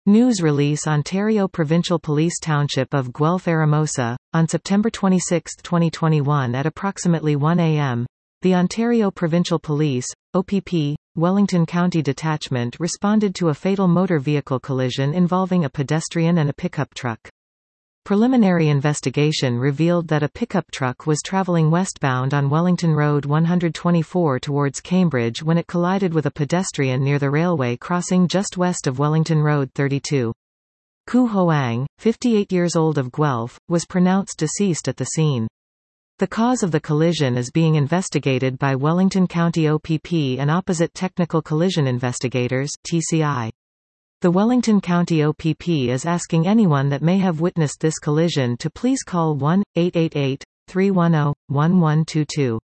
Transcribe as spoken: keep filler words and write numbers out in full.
News release Ontario Provincial Police Township of Guelph-Eramosa, on September twenty-sixth twenty twenty-one at approximately one A M, the Ontario Provincial Police, O P P, Wellington County Detachment responded to a fatal motor vehicle collision involving a pedestrian and a pickup truck. Preliminary investigation revealed that a pickup truck was travelling westbound on Wellington Road one twenty-four towards Cambridge when it collided with a pedestrian near the railway crossing just west of Wellington Road thirty-two. Ku Hoang, fifty-eight years old of Guelph, was pronounced deceased at the scene. The cause of the collision is being investigated by Wellington County O P P and Opposite Technical Collision Investigators (T C I). The Wellington County O P P is asking anyone that may have witnessed this collision to please call one eight eight eight, three one zero, one one two two.